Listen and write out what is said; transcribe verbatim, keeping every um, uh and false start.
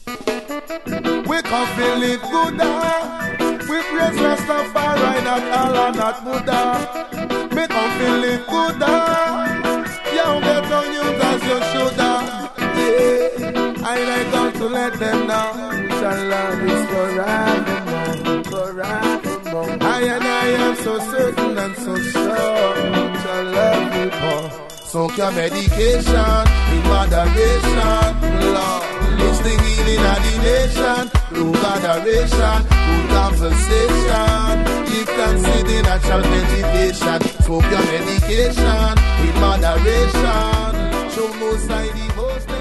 We can feel it good. We praise Rastafari, not Allah, not Buddha. We can feel it good. Yeah, get on you cause you shoulda. Yeah, I like how to let them know. Shall love is forevermore, forevermore. I and I am so certain and so sure. Shall love you more. Soak your medication in moderation, Lord. It's the healing of the nation. Through adoration, through conversation. You can see the natural meditation. Soak your medication in moderation. Show most high devotion.